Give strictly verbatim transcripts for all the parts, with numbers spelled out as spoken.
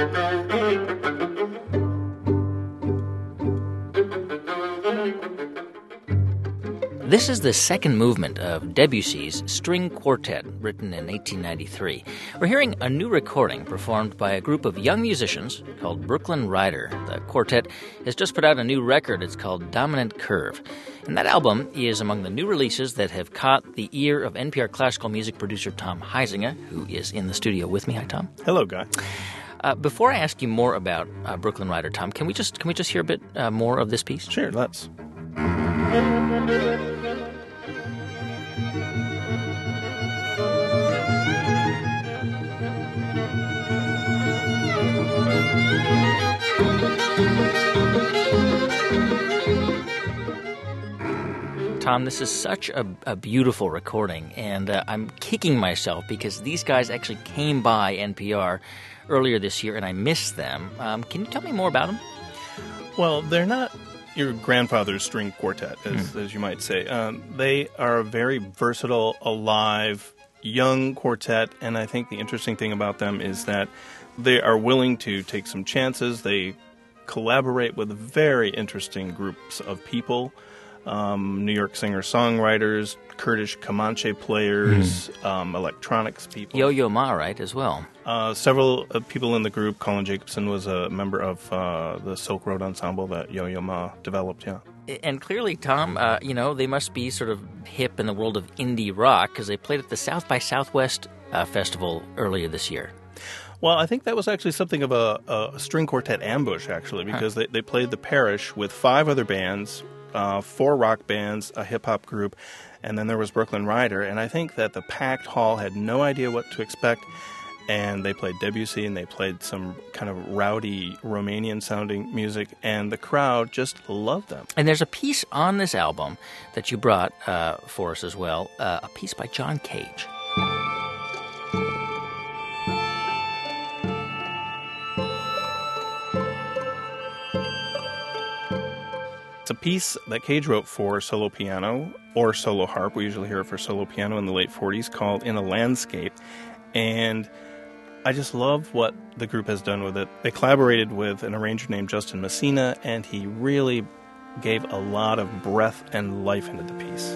This is the second movement of Debussy's String Quartet, written in eighteen ninety-three. We're hearing a new recording performed by a group of young musicians called Brooklyn Rider. The quartet has just put out a new record. It's called Dominant Curve. And that album is among the new releases that have caught the ear of N P R classical music producer Tom Huizinga, who is in the studio with me. Hi, Tom. Hello, Guy. Uh, before I ask you more about uh, Brooklyn Rider, Tom, can we just can we just hear a bit uh, more of this piece? Sure, let's. Tom, this is such a, a beautiful recording, and uh, I'm kicking myself because these guys actually came by N P R earlier this year, and I missed them. Um, can you tell me more about them? Well, they're not your grandfather's string quartet, as, mm. as you might say. Um, they are a very versatile, alive, young quartet, and I think the interesting thing about them is that they are willing to take some chances. They collaborate with very interesting groups of people. Um, New York singer-songwriters, Kurdish Comanche players, mm. um, electronics people. Yo-Yo Ma, right, as well. Uh, several uh, people in the group. Colin Jacobson was a member of uh, the Silk Road Ensemble that Yo-Yo Ma developed, yeah. And clearly, Tom, uh, you know, they must be sort of hip in the world of indie rock because they played at the South by Southwest uh, Festival earlier this year. Well, I think that was actually something of a, a string quartet ambush, actually, because huh. they, they played the Parish with five other bands, Uh, four rock bands, a hip-hop group, and then there was Brooklyn Rider. And I think that the packed hall had no idea what to expect, and they played Debussy, and they played some kind of rowdy Romanian-sounding music, and the crowd just loved them. And there's a piece on this album that you brought uh, for us as well, uh, a piece by John Cage. It's a piece that Cage wrote for solo piano or solo harp. We usually hear it for solo piano in the late forties, called In a Landscape. And I just love what the group has done with it. They collaborated with an arranger named Justin Messina, and he really gave a lot of breath and life into the piece.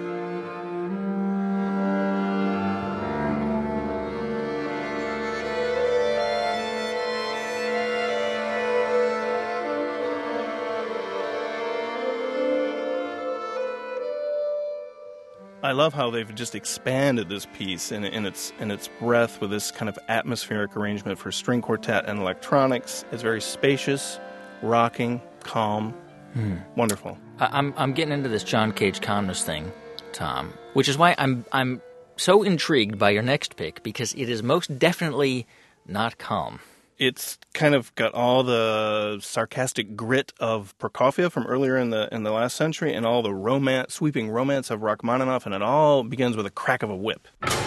I love how they've just expanded this piece in, in its in its breadth with this kind of atmospheric arrangement for string quartet and electronics. It's very spacious, rocking, calm, hmm. wonderful. I'm I'm getting into this John Cage calmness thing, Tom, which is why I'm I'm so intrigued by your next pick, because it is most definitely not calm. It's kind of got all the sarcastic grit of Prokofiev from earlier in the in the last century, and all the romance, sweeping romance of Rachmaninoff, and it all begins with a crack of a whip.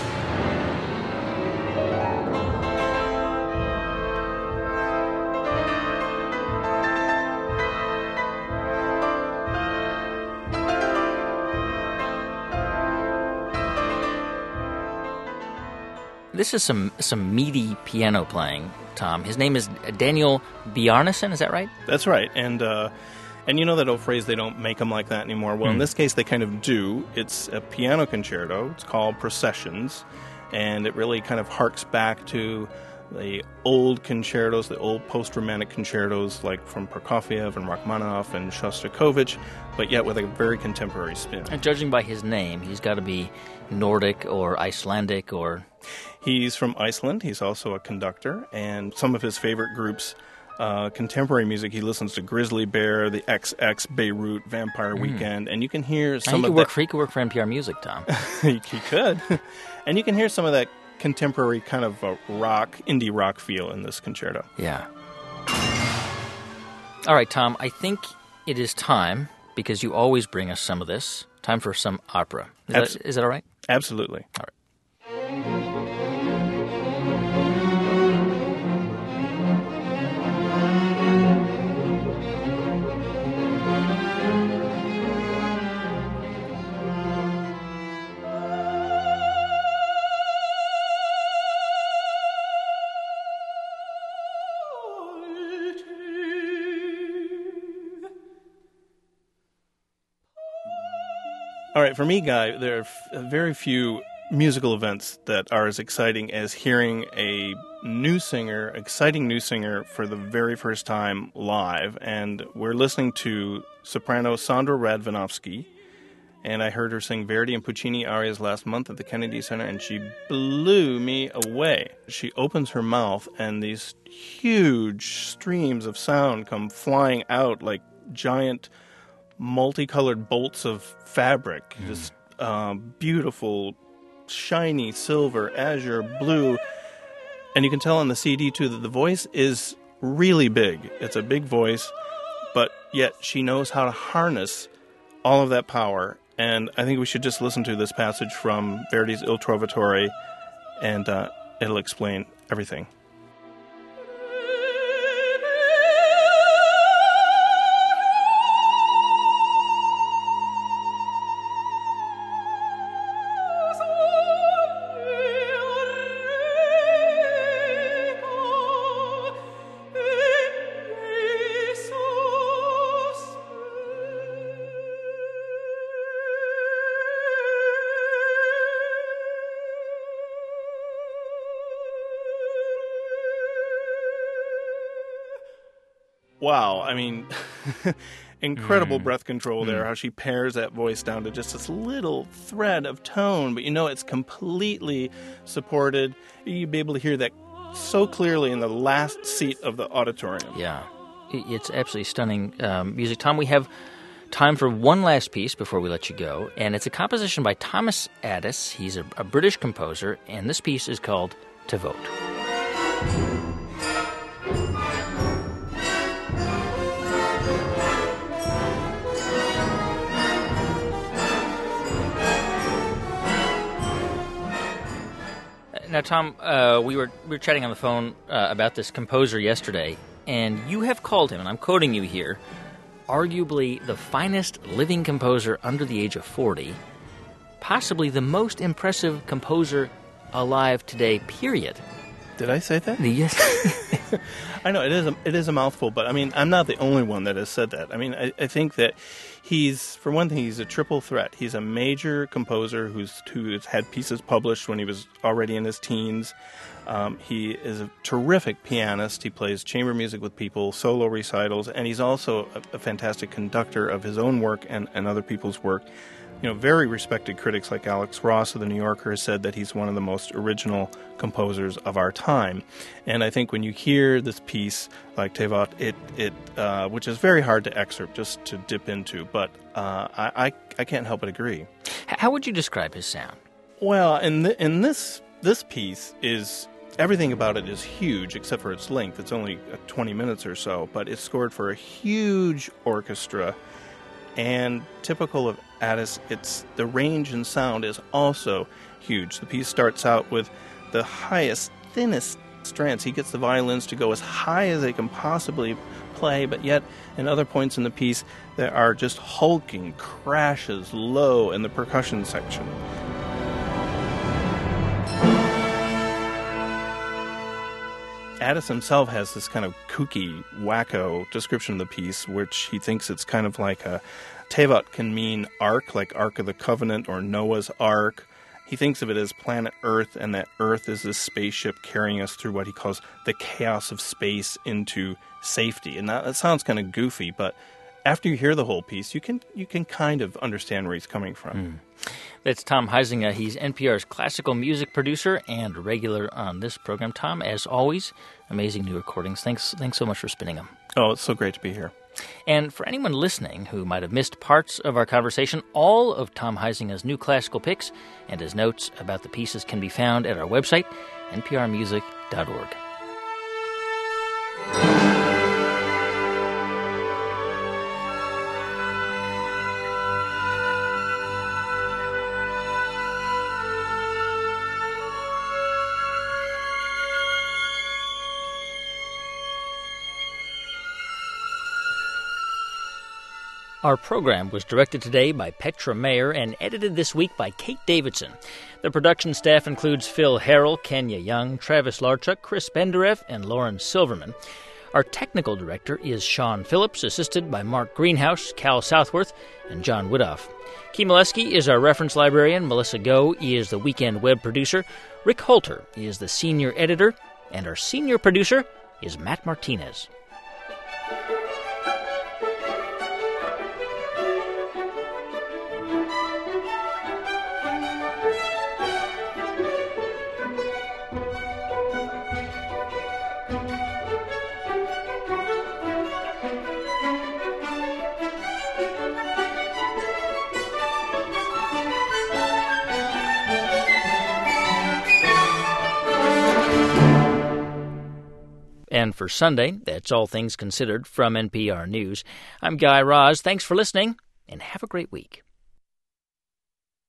This is some some meaty piano playing, Tom. His name is Daniel Bjarnason, is that right? That's right. And uh, and you know that old phrase, they don't make them like that anymore. Well, mm. in this case, they kind of do. It's a piano concerto. It's called Processions, and it really kind of harks back to the old concertos, the old post-romantic concertos like from Prokofiev and Rachmaninoff and Shostakovich, but yet with a very contemporary spin. And judging by his name, he's got to be Nordic or Icelandic or... He's from Iceland. He's also a conductor, and some of his favorite groups, uh, contemporary music, he listens to Grizzly Bear, the X X, Beirut, Vampire mm. Weekend, and you can hear some he of could work that... For, he could work for N P R Music, Tom. he, he could. And you can hear some of that contemporary kind of a rock, indie rock feel in this concerto. Yeah. All right, Tom, I think it is time, because you always bring us some of this, time for some opera. Is, Abs- that, is that all right? Absolutely. All right. All right, for me, Guy, there are f- very few musical events that are as exciting as hearing a new singer, exciting new singer, for the very first time live. And we're listening to soprano Sandra Radvanovsky, and I heard her sing Verdi and Puccini arias last month at the Kennedy Center, and she blew me away. She opens her mouth, and these huge streams of sound come flying out like giant multicolored bolts of fabric, mm. just uh, beautiful, shiny silver, azure, blue. And you can tell on the C D, too, that the voice is really big. It's a big voice, but yet she knows how to harness all of that power. And I think we should just listen to this passage from Verdi's Il Trovatore, and uh, it'll explain everything. Wow, I mean, incredible mm. breath control there, mm. how she pairs that voice down to just this little thread of tone, but you know it's completely supported. You'd be able to hear that so clearly in the last seat of the auditorium. Yeah, it's absolutely stunning um, music. Tom, we have time for one last piece before we let you go, and it's a composition by Thomas Addis. He's a, a British composer, and this piece is called To Vote. Now, Tom, uh, we were we were chatting on the phone uh, about this composer yesterday, and you have called him, and I'm quoting you here, arguably the finest living composer under the age of forty, possibly the most impressive composer alive today, period. Did I say that? Yes. I know, it is a, it is a mouthful, but I mean, I'm not the only one that has said that. I mean, I, I think that he's, for one thing, he's a triple threat. He's a major composer who's who's had pieces published when he was already in his teens. Um, he is a terrific pianist. He plays chamber music with people, solo recitals, and he's also a, a fantastic conductor of his own work and, and other people's work. You know, very respected critics like Alex Ross of The New Yorker has said that he's one of the most original composers of our time. And I think when you hear this piece like Te Vote, it, it uh, which is very hard to excerpt, just to dip into, but uh, I, I I can't help but agree. How would you describe his sound? Well, in the, in this this piece is everything about it is huge except for its length. It's only twenty minutes or so, but it's scored for a huge orchestra. And typical of Addis, it's the range and sound is also huge. The piece starts out with the highest, thinnest strands. He gets the violins to go as high as they can possibly play, but yet in other points in the piece there are just hulking crashes low in the percussion section. Addis himself has this kind of kooky, wacko description of the piece, which he thinks it's kind of like a Te Vote can mean Ark, like Ark of the Covenant or Noah's Ark. He thinks of it as planet Earth, and that Earth is this spaceship carrying us through what he calls the chaos of space into safety. And that, that sounds kind of goofy, but after you hear the whole piece, you can you can kind of understand where he's coming from. Mm. That's Tom Huizinga. He's N P R's classical music producer and regular on this program. Tom, as always, amazing new recordings. Thanks, thanks so much for spinning them. Oh, it's so great to be here. And for anyone listening who might have missed parts of our conversation, all of Tom Huizinga's new classical picks and his notes about the pieces can be found at our website, n p r music dot org. Our program was directed today by Petra Mayer and edited this week by Kate Davidson. The production staff includes Phil Harrell, Kenya Young, Travis Larchuk, Chris Benderev, and Lauren Silverman. Our technical director is Sean Phillips, assisted by Mark Greenhouse, Cal Southworth, and John Widoff. Key Molesky is our reference librarian. Melissa Goh is the weekend web producer. Rick Holter is the senior editor. And our senior producer is Matt Martinez. And for Sunday, that's All Things Considered from N P R News. I'm Guy Raz. Thanks for listening, and have a great week.